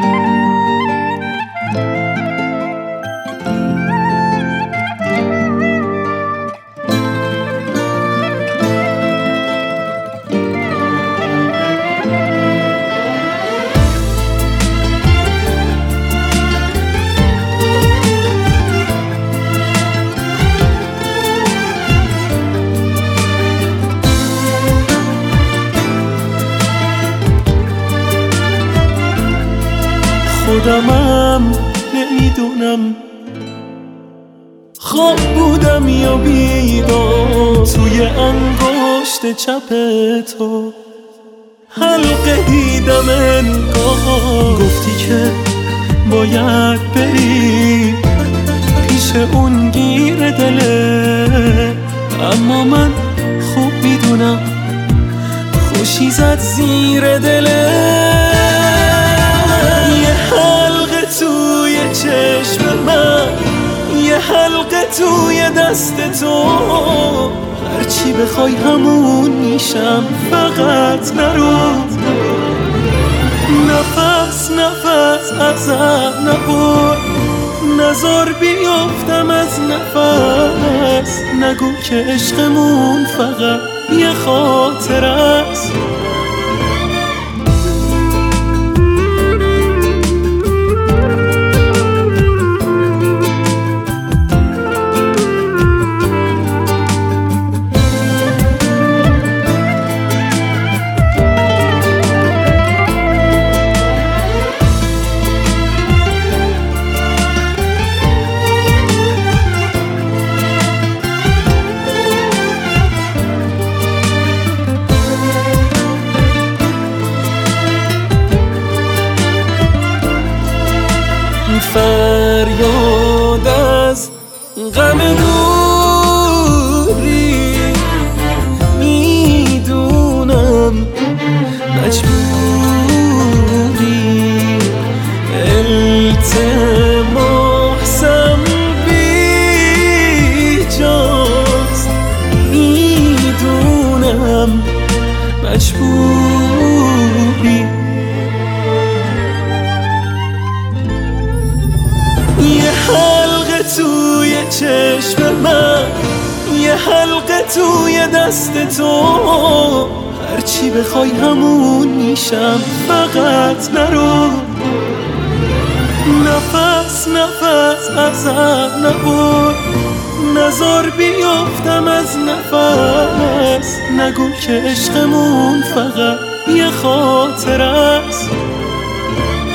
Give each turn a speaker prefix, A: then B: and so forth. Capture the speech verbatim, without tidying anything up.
A: خودمم نمیدونم خواب بودم یا بیدار، توی انگشت چپ تو حلقه دیدم انگار. گفتی که باید بری پیش اون گیر دله، اما من خوب میدونم خوشی زد زیر دله. توی چشم من، یه حلقه توی دست تو، هرچی بخوای همون میشم، فقط نرو. نفس نفس ازم نبر، نزار بیافتم از نفس. نگو که عشقمون فقط یه خاطر است. فریاد از غم دوری، میدونم مجبوری، التماسم بیجاست، میدونم مجبوری. یه حلقه توی چشم من، یه حلقه توی دست تو، هرچی بخوای همون میشم، فقط نرو. نفس نفس ازم نبر، نزار بیافتم از نفس. نگو که عشقمون فقط یه خاطر است.